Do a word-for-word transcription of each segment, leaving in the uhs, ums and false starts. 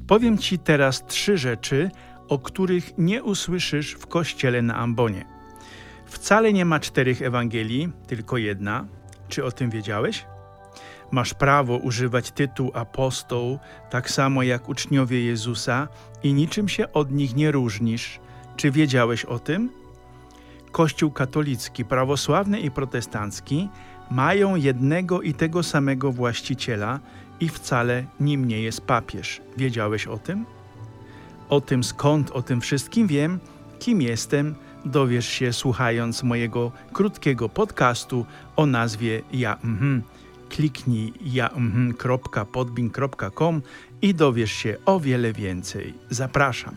Powiem Ci teraz trzy rzeczy, o których nie usłyszysz w kościele na ambonie. Wcale nie ma czterech Ewangelii, tylko jedna. Czy o tym wiedziałeś? Masz prawo używać tytułu apostoł, tak samo jak uczniowie Jezusa i niczym się od nich nie różnisz. Czy wiedziałeś o tym? Kościół katolicki, prawosławny i protestancki mają jednego i tego samego właściciela i wcale nim nie jest papież. Wiedziałeś o tym? O tym, skąd o tym wszystkim wiem, kim jestem, dowiesz się słuchając mojego krótkiego podcastu o nazwie Ja Mhm. Kliknij ja mhm kropka podbean kropka com i dowiesz się o wiele więcej. Zapraszam.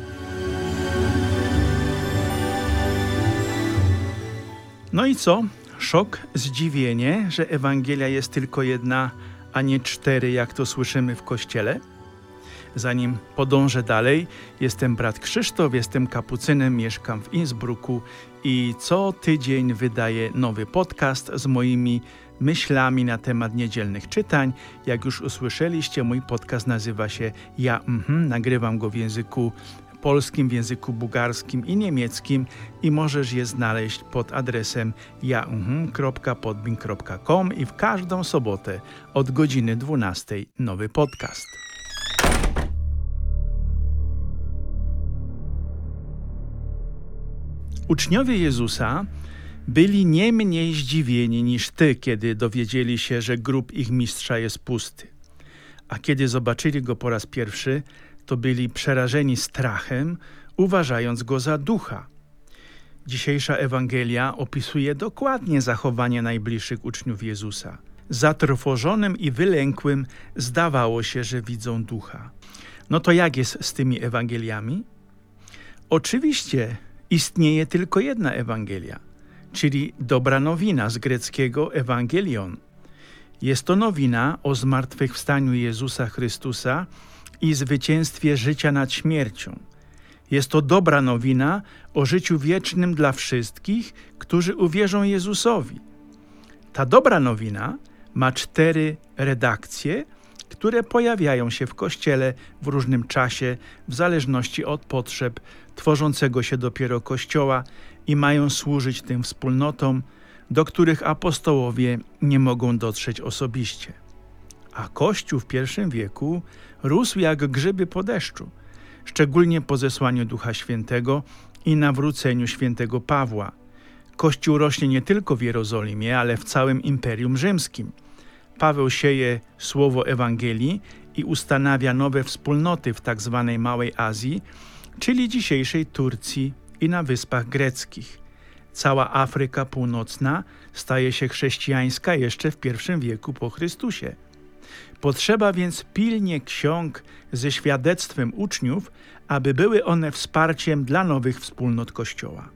No i co? Szok, zdziwienie, że Ewangelia jest tylko jedna, a nie cztery, jak to słyszymy w kościele? Zanim podążę dalej, jestem brat Krzysztof, jestem kapucynem, mieszkam w Innsbrucku i co tydzień wydaję nowy podcast z moimi myślami na temat niedzielnych czytań. Jak już usłyszeliście, mój podcast nazywa się Ja Mhm. Nagrywam go w języku polskim, w języku bułgarskim i niemieckim i możesz je znaleźć pod adresem ja mhm kropka podbean kropka com i w każdą sobotę od godziny dwunastej nowy podcast. Uczniowie Jezusa byli nie mniej zdziwieni niż ty, kiedy dowiedzieli się, że grób ich mistrza jest pusty. A kiedy zobaczyli go po raz pierwszy, to byli przerażeni strachem, uważając go za ducha. Dzisiejsza Ewangelia opisuje dokładnie zachowanie najbliższych uczniów Jezusa. Zatrwożonym i wylękłym zdawało się, że widzą ducha. No to jak jest z tymi Ewangeliami? Oczywiście istnieje tylko jedna Ewangelia, czyli dobra nowina z greckiego Ewangelion. Jest to nowina o zmartwychwstaniu Jezusa Chrystusa i zwycięstwie życia nad śmiercią. Jest to dobra nowina o życiu wiecznym dla wszystkich, którzy uwierzą Jezusowi. Ta dobra nowina ma cztery redakcje, które pojawiają się w Kościele w różnym czasie, w zależności od potrzeb tworzącego się dopiero Kościoła i mają służyć tym wspólnotom, do których apostołowie nie mogą dotrzeć osobiście. A Kościół w pierwszym wieku rósł jak grzyby po deszczu, szczególnie po zesłaniu Ducha Świętego i nawróceniu świętego Pawła. Kościół rośnie nie tylko w Jerozolimie, ale w całym Imperium Rzymskim. Paweł sieje słowo Ewangelii i ustanawia nowe wspólnoty w tak zwanej Małej Azji, czyli dzisiejszej Turcji i na Wyspach Greckich. Cała Afryka Północna staje się chrześcijańska jeszcze w pierwszym wieku po Chrystusie. Potrzeba więc pilnie ksiąg ze świadectwem uczniów, aby były one wsparciem dla nowych wspólnot Kościoła.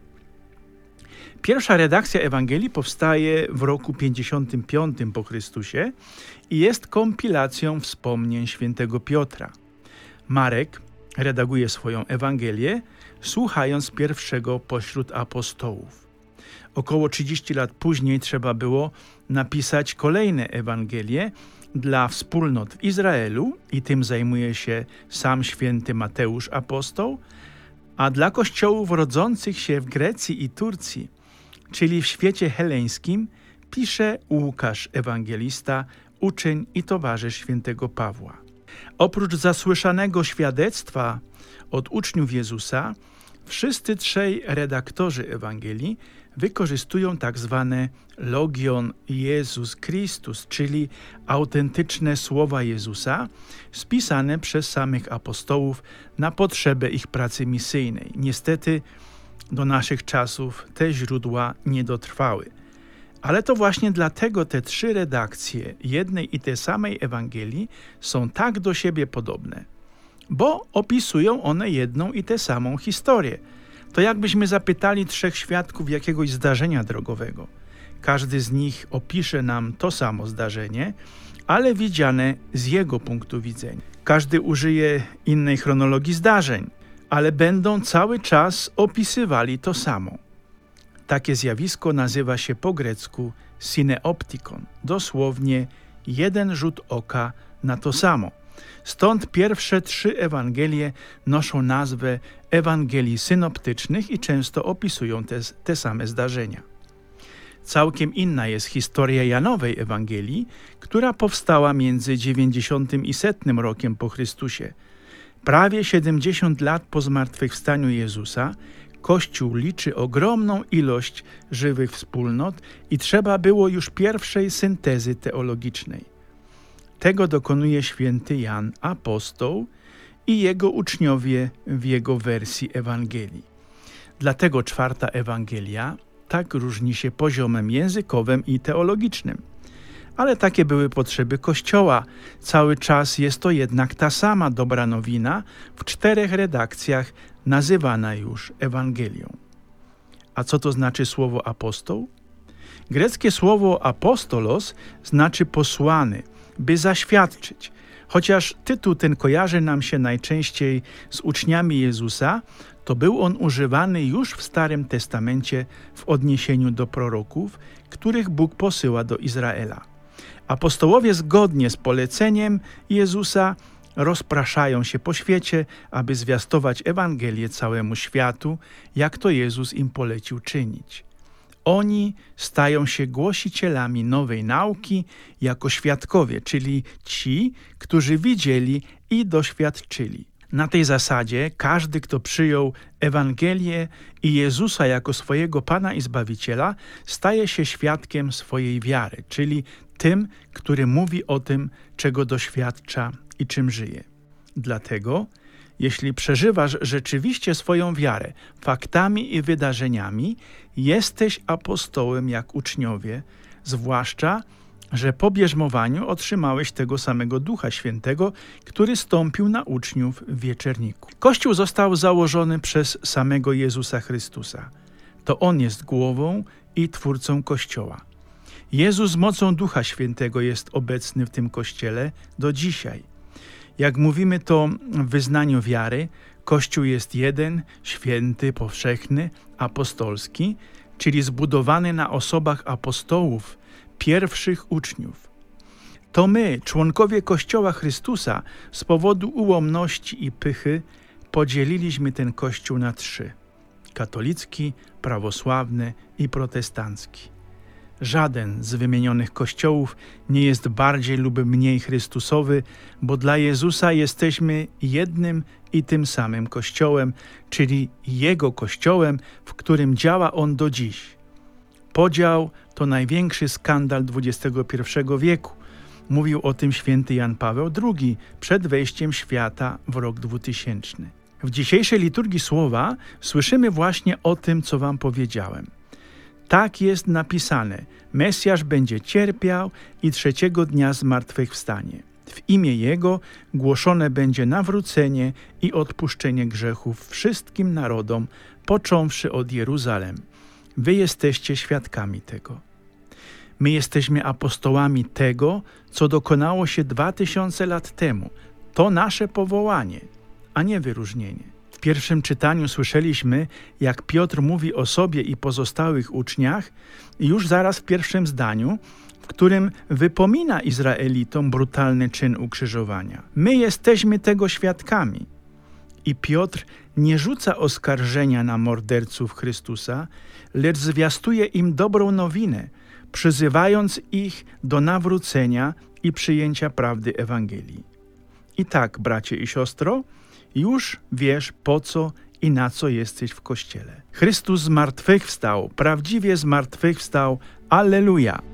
Pierwsza redakcja Ewangelii powstaje w roku pięćdziesiątym piątym po Chrystusie i jest kompilacją wspomnień świętego Piotra. Marek redaguje swoją Ewangelię, słuchając pierwszego pośród apostołów. Około trzydzieści lat później trzeba było napisać kolejne Ewangelie dla wspólnot w Izraelu i tym zajmuje się sam święty Mateusz apostoł, a dla kościołów rodzących się w Grecji i Turcji, czyli w świecie heleńskim, pisze Łukasz ewangelista, uczeń i towarzysz świętego Pawła. Oprócz zasłyszanego świadectwa od uczniów Jezusa, wszyscy trzej redaktorzy Ewangelii wykorzystują tak zwane logion Jezus Chrystus, czyli autentyczne słowa Jezusa, spisane przez samych apostołów na potrzebę ich pracy misyjnej. Niestety do naszych czasów te źródła nie dotrwały. Ale to właśnie dlatego te trzy redakcje jednej i tej samej Ewangelii są tak do siebie podobne, bo opisują one jedną i tę samą historię. To jakbyśmy zapytali trzech świadków jakiegoś zdarzenia drogowego. Każdy z nich opisze nam to samo zdarzenie, ale widziane z jego punktu widzenia. Każdy użyje innej chronologii zdarzeń, ale będą cały czas opisywali to samo. Takie zjawisko nazywa się po grecku syneoptikon, dosłownie jeden rzut oka na to samo. Stąd pierwsze trzy Ewangelie noszą nazwę Ewangelii synoptycznych i często opisują te, te same zdarzenia. Całkiem inna jest historia Janowej Ewangelii, która powstała między dziewięćdziesiątym i setnym rokiem po Chrystusie. Prawie siedemdziesiąt lat po zmartwychwstaniu Jezusa Kościół liczy ogromną ilość żywych wspólnot i trzeba było już pierwszej syntezy teologicznej. Tego dokonuje święty Jan Apostoł i jego uczniowie w jego wersji Ewangelii. Dlatego czwarta Ewangelia tak różni się poziomem językowym i teologicznym. Ale takie były potrzeby Kościoła. Cały czas jest to jednak ta sama dobra nowina w czterech redakcjach nazywana już Ewangelią. A co to znaczy słowo apostoł? Greckie słowo apostolos znaczy posłany, by zaświadczyć. Chociaż tytuł ten kojarzy nam się najczęściej z uczniami Jezusa, to był on używany już w Starym Testamencie w odniesieniu do proroków, których Bóg posyła do Izraela. Apostołowie zgodnie z poleceniem Jezusa rozpraszają się po świecie, aby zwiastować Ewangelię całemu światu, jak to Jezus im polecił czynić. Oni stają się głosicielami nowej nauki jako świadkowie, czyli ci, którzy widzieli i doświadczyli. Na tej zasadzie każdy, kto przyjął Ewangelię i Jezusa jako swojego Pana i Zbawiciela, staje się świadkiem swojej wiary, czyli tym, który mówi o tym, czego doświadcza i czym żyje. Dlatego, jeśli przeżywasz rzeczywiście swoją wiarę faktami i wydarzeniami, jesteś apostołem jak uczniowie, zwłaszcza, że po bierzmowaniu otrzymałeś tego samego Ducha Świętego, który stąpił na uczniów w wieczerniku. Kościół został założony przez samego Jezusa Chrystusa. To On jest głową i twórcą Kościoła. Jezus mocą Ducha Świętego jest obecny w tym Kościele do dzisiaj. Jak mówimy to w wyznaniu wiary, Kościół jest jeden, święty, powszechny, apostolski, czyli zbudowany na osobach apostołów, pierwszych uczniów. To my, członkowie Kościoła Chrystusa, z powodu ułomności i pychy podzieliliśmy ten Kościół na trzy: katolicki, prawosławny i protestancki. Żaden z wymienionych kościołów nie jest bardziej lub mniej chrystusowy, bo dla Jezusa jesteśmy jednym i tym samym Kościołem, czyli Jego Kościołem, w którym działa On do dziś. Podział to największy skandal dwudziestego pierwszego wieku. Mówił o tym święty Jan Paweł drugi przed wejściem świata w rok dwutysięczny. W dzisiejszej liturgii słowa słyszymy właśnie o tym, co wam powiedziałem. Tak jest napisane: Mesjasz będzie cierpiał i trzeciego dnia zmartwychwstanie. W imię Jego głoszone będzie nawrócenie i odpuszczenie grzechów wszystkim narodom, począwszy od Jeruzalem. Wy jesteście świadkami tego. My jesteśmy apostołami tego, co dokonało się dwa tysiące lat temu. To nasze powołanie, a nie wyróżnienie. W pierwszym czytaniu słyszeliśmy, jak Piotr mówi o sobie i pozostałych uczniach, i już zaraz w pierwszym zdaniu, w którym wypomina Izraelitom brutalny czyn ukrzyżowania. My jesteśmy tego świadkami. I Piotr nie rzuca oskarżenia na morderców Chrystusa, lecz zwiastuje im dobrą nowinę, przyzywając ich do nawrócenia i przyjęcia prawdy Ewangelii. I tak, bracie i siostro, już wiesz, po co i na co jesteś w Kościele. Chrystus zmartwychwstał, prawdziwie zmartwychwstał. Alleluja!